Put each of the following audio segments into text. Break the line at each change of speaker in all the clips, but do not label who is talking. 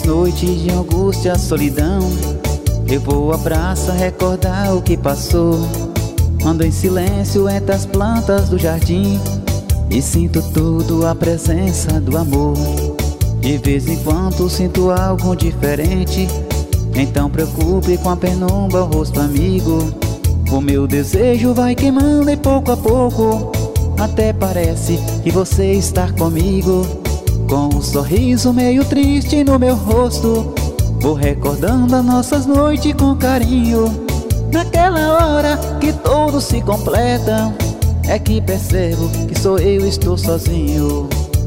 Nessas noites de angústia, solidão, eu vou à praça recordar o que passou. Ando em silêncio entre as plantas do jardim e sinto tudo a presença do amor. De vez em quando sinto algo diferente, então preocupe com a penumbra o rosto amigo. O meu desejo vai queimando e pouco a pouco até parece que você está comigo. Com um sorriso meio triste no meu rosto, vou recordando as nossas noites com carinho. Naquela hora que todos se completam, é que percebo que só eu estou sozinho.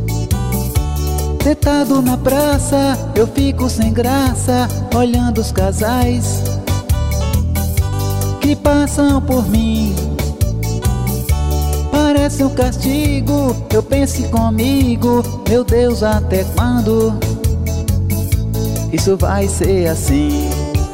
Sentado na praça, eu fico sem graça, olhando os casais que passam por mim. Parece um castigo, eu pense comigo, meu Deus, até quando isso vai ser assim?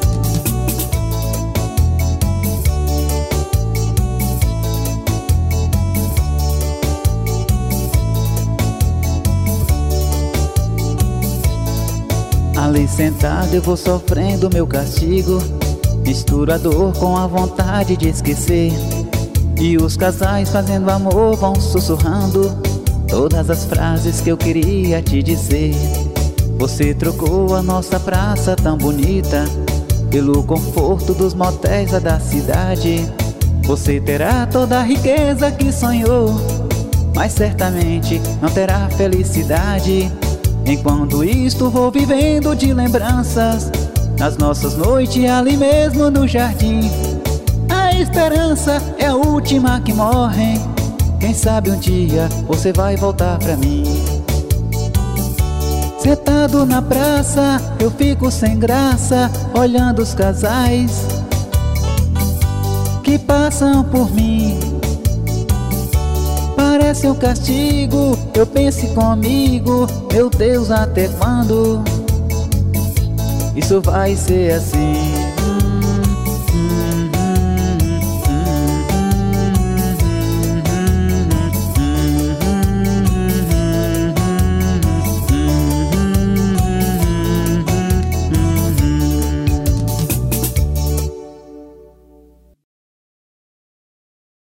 Ali sentado eu vou sofrendo meu castigo, misturo a dor com a vontade de esquecer. E os casais fazendo amor vão sussurrando todas as frases que eu queria te dizer. Você trocou a nossa praça tão bonita pelo conforto dos motéis da cidade. Você terá toda a riqueza que sonhou, mas certamente não terá felicidade. Enquanto isto vou vivendo de lembranças nas nossas noites ali mesmo no jardim. A esperança é a última que morre, quem sabe um dia você vai voltar pra mim. Sentado na praça, eu fico sem graça, olhando os casais que passam por mim. Parece um castigo, eu pense comigo, meu Deus, até quando isso vai ser assim?